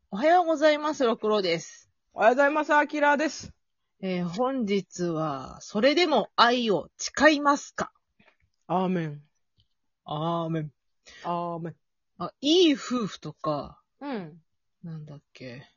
おはようございます、ろくろです。 おはようございます、アキラです。 本日は、それでも愛を誓いますか？ アーメン。 アーメン。 アーメン。 いい夫婦とか、 うん。 なんだっけ。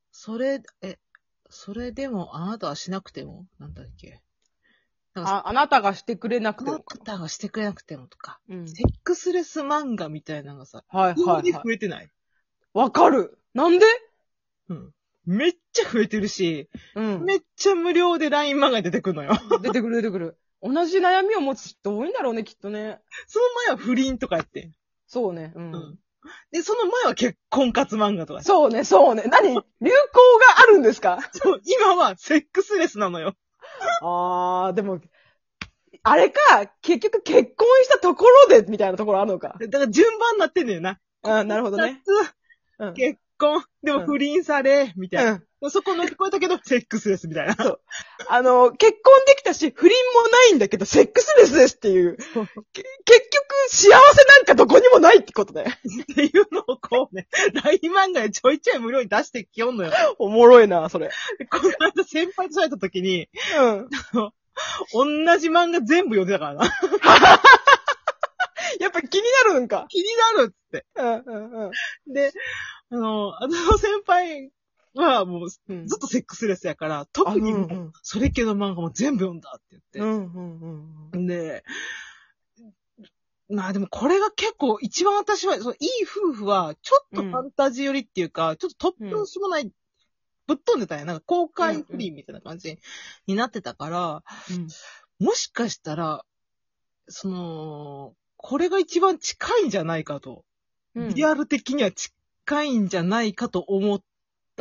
それでもあなたはしなくてもなんだっけ。 あなたがしてくれなくあなてもか。 たがしてくれなくてもとか、 うん。 セックスレス漫画みたいなのがさ、 はい急にはいはい。 増えてない？ わかる。なんで？ うん。めっちゃ増えてるし、 うん。 めっちゃ無料で LINE 漫画出てくるのよ。 出てくる出てくる。同じ悩みを持つ人多いんだろうね、きっとね。 その前は不倫とかやってん。 そうね。ううんん。で、その前は結婚活漫画とか。 そうね、そうね。流行があるんですか？ そう、今はセックスレスなのよ。 でも、あれか、結局結婚したところで、みたいなところあるのか。 だから順番になってんだよな。 なるほどね。うん。 結婚、でも不倫され、みたいな。 うん。 そこ乗り越えたけど、セックスレスみたいな。 そう。結婚できたし、不倫もないんだけど、セックスレスですっていう。結局、幸せなんかどこにもないってことだよ。 っていうのをこうね、LINE 漫画でちょいちょい無料に出してきよんのよ。 おもろいな、それ。 でこの間先輩と喋った時に、 うん。 同じ漫画全部読んでたからな。 やっぱ気になるんか。 気になるっつって。で、あの先輩はもうずうん。 っとセックスレスやから、特にもうそれ系の漫画も全部読んだって言って。で、まあでもこれが結構一番私は、そういい夫婦は、ちょっとファンタジー寄りっていうか、ちょっと突拍子もない、ぶっ飛んでたんや。なんか公開不倫みたいな感じになってたから、もしかしたら、これが一番近いんじゃないかと。リアル的には近いんじゃないかと思った。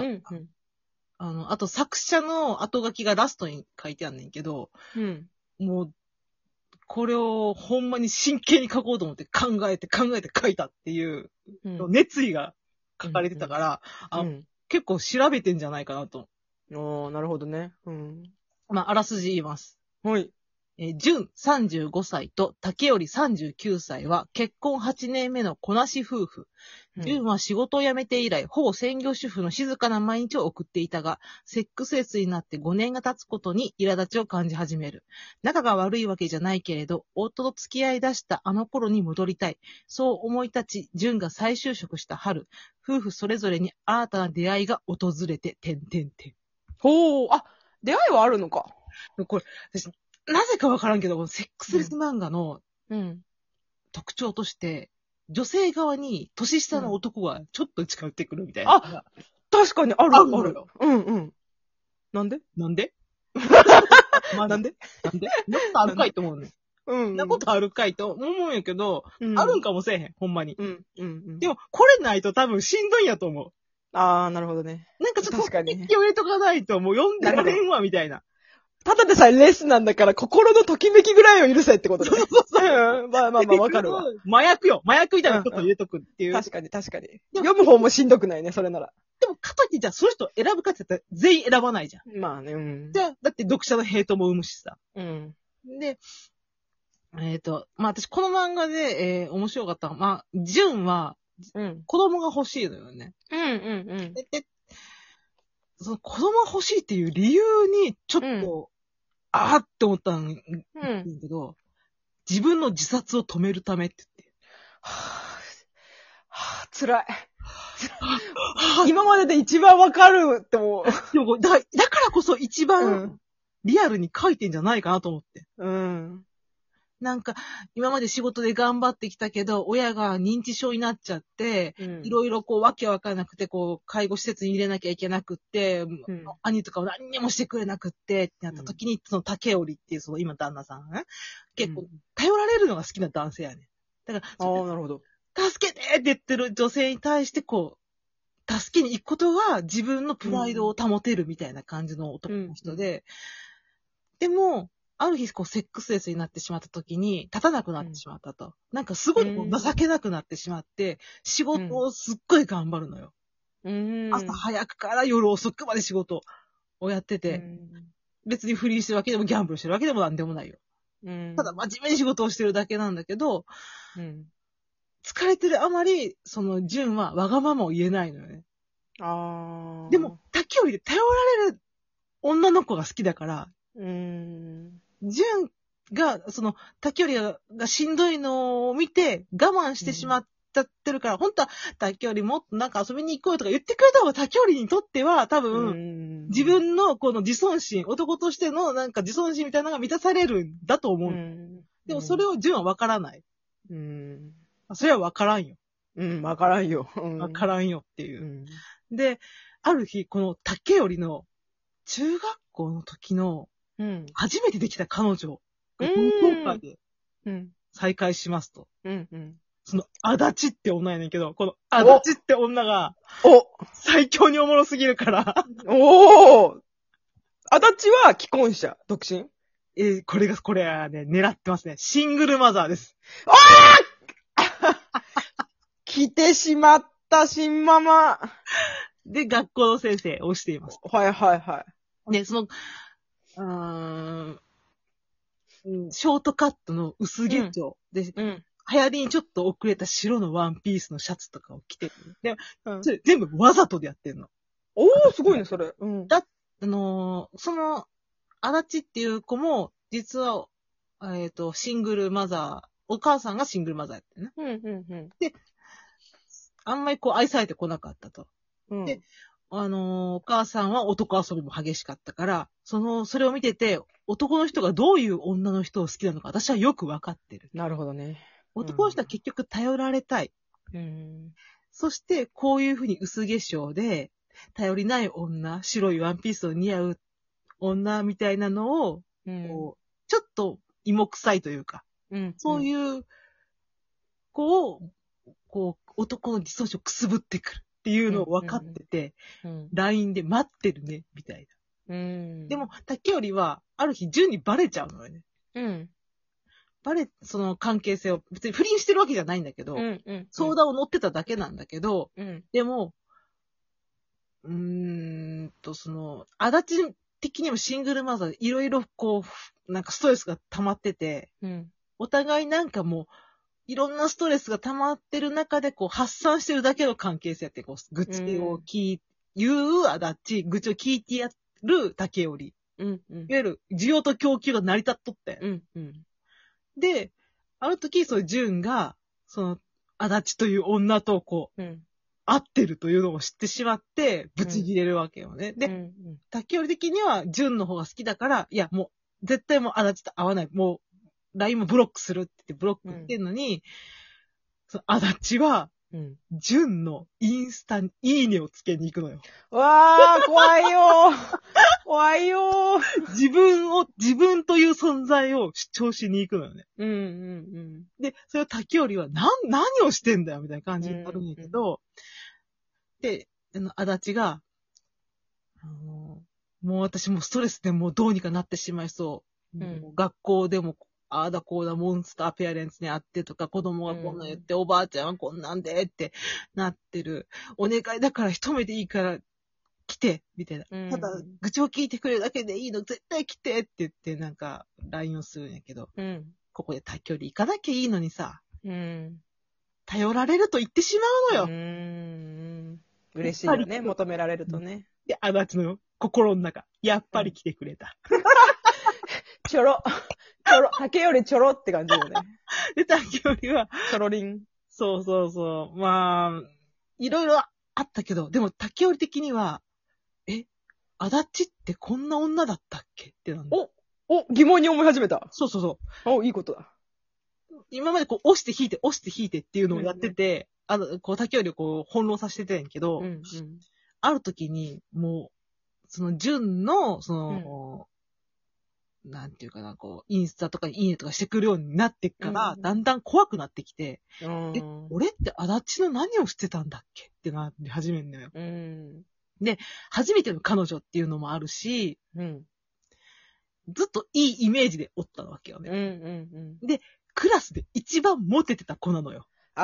あと作者の後書きがラストに書いてあんねんけど、もう、これをほんまに真剣に書こうと思って考えて書いたっていう熱意が書かれてたから、結構調べてんじゃないかなと。 なるほどね。 まあ、あらすじ言います。 はい。 純35歳と竹より39歳は結婚8年目の子なし夫婦。純は仕事を辞めて以来、ほぼ専業主婦の静かな毎日を送っていたが、セックスレスになって5年が経つことに苛立ちを感じ始める。仲が悪いわけじゃないけれど、夫と付き合い出したあの頃に戻りたい。そう思い立ち、純が再就職した春、夫婦それぞれに新たな出会いが訪れて、 ほう、出会いはあるのか。 これ、私、なぜかわからんけど、セックスレス漫画の特徴として、女性側に年下の男がちょっと近寄ってくるみたいな。 確かにある。 あるよ。 なんでなんでなんでそんなことあるかいと思うね。そんなことあるかいと思うんやけど、あるんかもせえへん、ほんまに。でも、これないと多分しんどいんやと思う。 なるほどね。 なんかちょっと、 確かに気を入れとかないと、もう読んでられんわ、みたいな。 ただでさえレスなんだから、心のときめきぐらいを許せってことだね。まあ、わかるわ。 麻薬みたいなこと入れとくっていう。 確かに。読む方もしんどくないね、それなら。 でも、かといってじゃあ、その人選ぶかって言ったら全員選ばないじゃん。 まあね、 だって読者のヘイトも生むしさ。で、まあ、私この漫画で、面白かったのは、まあ、純は、子供が欲しいのよね。で、その子供が欲しいっていう理由に、ちょっと、あーって思ったんだけど、自分の自殺を止めるためって言って。 辛い。今までで一番わかるって思う。 でもだからこそ一番リアルに書いてんじゃないかなと思って。なんか、今まで仕事で頑張ってきたけど、親が認知症になっちゃって、いろいろこう、わけわかんなくて、こう、介護施設に入れなきゃいけなくって、兄とかを何にもしてくれなくってってなった時に、その竹織っていう、その今旦那さんが、結構、頼られるのが好きな男性やね。だから、 なるほど。 助けてって言ってる女性に対して、こう、助けに行くことが自分のプライドを保てるみたいな感じの男の人で、でも、ある日、こう、セックスレスになってしまった時に、立たなくなってしまったと。なんかすごい情けなくなってしまって、仕事をすっごい頑張るのよ。朝早くから夜遅くまで仕事をやってて、別にフリーしてるわけでもギャンブルしてるわけでもなんでもないよ。ただ真面目に仕事をしてるだけなんだけど、疲れてるあまり、その、純はわがままを言えないのよね。 あ。 でも、竹織で頼られる女の子が好きだから、 純が、竹織がしんどいのを見て我慢してしまっちゃってるから、本当は竹織もっとなんか遊びに行こうよとか言ってくれた方が竹織にとっては多分、自分のこの自尊心、男としてのなんか自尊心みたいなのが満たされるんだと思う。でもそれを純は分からない。それは分からんよ。 分からんよ。 分からんよっていう。で、ある日、この竹織の中学校の時の初めてできた彼女が同窓会で再会しますと。その足立って女やねんけど、この足立って女が最強におもろすぎるから。 足立は既婚者、独身？ これはね、狙ってますね。シングルマザーです。 来てしまった、新ママ。 で、学校の先生をしています。 はいはいはい。 で、ショートカットの薄化粧で、流行りにちょっと遅れた白のワンピースのシャツとかを着てる。で、それ全部わざとでやってんの。 すごいね、それ。 足立っていう子も、実は、シングルマザー、お母さんがシングルマザーやってね。で、あんまり愛されてこなかったと。で、お母さんは男遊びも激しかったから、それを見てて、男の人がどういう女の人を好きなのか、私はよくわかってる。 なるほどね。 男の人は結局頼られたい。そして、こういうふうに薄化粧で、頼りない女、白いワンピースを似合う女みたいなのを、ちょっと芋臭いというか、そういう子を、男の自尊心をくすぶってくるっていうのを分かってて、LINE で待ってるね、みたいな。でも、竹織は、ある日、純にバレちゃうのよね。その関係性を、別に不倫してるわけじゃないんだけど、相談を乗ってただけなんだけど、でも、足立的にもシングルマザーでいろいろなんかストレスが溜まってて、お互いなんかもう、いろんなストレスが溜まってる中で発散してるだけの関係性やって、愚痴を言う足立、愚痴を聞いてやる竹織。いわゆる需要と供給が成り立っとって。で、ある時、純が、足立という女と会ってるというのを知ってしまって、ブチ切れるわけよね。で、竹織的には純の方が好きだから、いや、もう、絶対もう足立と会わない。もう、LINE もブロックするって言ってブロックしてんのに、足立は、純のインスタにいいねをつけに行くのよ。 わー、怖いよー。怖いよー。 自分という存在を主張しに行くのよね。で、それを竹織は何をしてんだよみたいな感じになるんやけど、で、足立が、もう私もうストレスでもうどうにかなってしまいそう。学校でも、ああだこうだモンスターペアレンツに会ってとか、子供がこんなん言って、おばあちゃんはこんなんでってなってる。お願いだから一目でいいから来て、みたいな。ただ、愚痴を聞いてくれるだけでいいの、絶対来てって言って、なんか、LINE をするんやけど、ここで竹織行かなきゃいいのにさ、頼られると言ってしまうのよ。 嬉しいよね、求められるとね。 で、足立の心の中、やっぱり来てくれた。 ちょろ、竹よりちょろって感じよね。 で、竹よりは、 ちょろりん。 そう。まあ、いろいろあったけど、でも竹より的には、足立ってこんな女だったっけってなんだ。 疑問に思い始めた。 そう。 いいことだ。 今まで押して引いてっていうのをやってて、竹よりを翻弄させてたんやけど、ある時に、もう、純の、なんていうかな、インスタとかにいいねとかしてくるようになってから、だんだん怖くなってきて、俺って足立の何をしてたんだっけってなり始めるのよ。で、初めての彼女っていうのもあるし、ずっといいイメージでおったわけよね。で、クラスで一番モテてた子なのよ。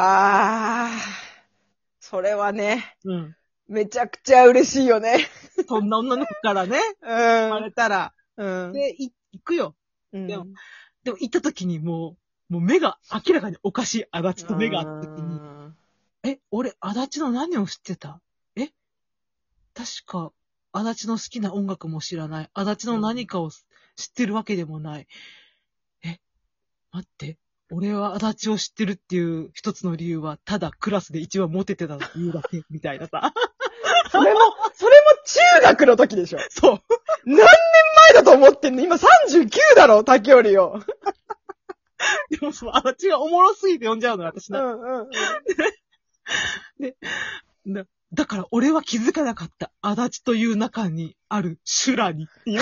それはね、めちゃくちゃ嬉しいよね。 そんな女の子からね、言われたら、で、行くよ。でも行った時にもう目が明らかにおかしい足立と目があった時に、俺、足立の何を知ってた？ 確か、足立の好きな音楽も知らない。足立の何かを知ってるわけでもない。待って。俺は足立を知ってるっていう一つの理由は、ただクラスで一番モテてたっていうだけ、みたいなさ。 それも中学の時でしょ。 そう。 何年前だと思ってんの？今39だろ、竹織よ。 でもその足立がおもろすぎて呼んじゃうのよ、私な。だから俺は気づかなかった。足立という中にある修羅にっていう。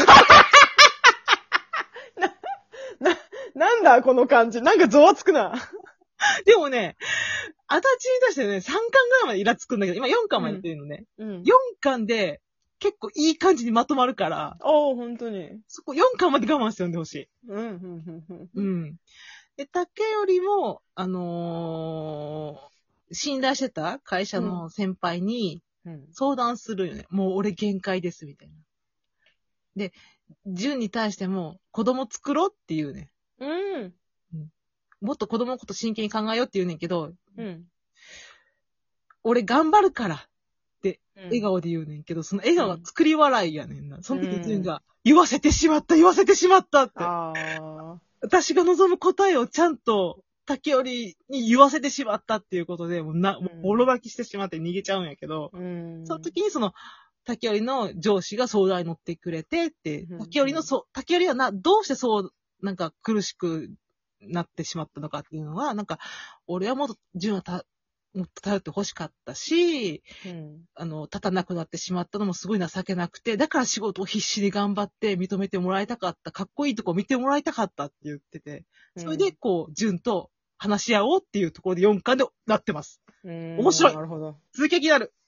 なんだこの感じ。なんかゾワつくな。 でもね、足立に出してね、3巻ぐらいまでイラつくんだけど、今4巻までやってるのね。4巻で結構いい感じにまとまるから。 本当に。 そこ4巻まで我慢して読んでほしい。で、竹よりも、信頼してた会社の先輩に相談するよね。もう俺限界です、みたいな。で、純に対しても子供作ろうって言うね。もっと子供のこと真剣に考えようって言うねんけど、俺頑張るからって笑顔で言うねんけど、その笑顔が作り笑いやねんな。その時純が言わせてしまったって。私が望む答えをちゃんと竹織に言わせてしまったっていうことで、もうボロ泣きしてしまって逃げちゃうんやけど、その時にその竹織の上司が相談に乗ってくれてって、竹織はどうしてそうなんか苦しくなってしまったのかっていうのは、なんか、俺はもっと純はもっと頼って欲しかったし、立たなくなってしまったのもすごい情けなくて、だから仕事を必死に頑張って認めてもらいたかった、かっこいいとこ見てもらいたかったって言ってて、それでこう、純と話し合おうっていうところで4巻でなってます。面白い。 なるほど。 続きが気になる。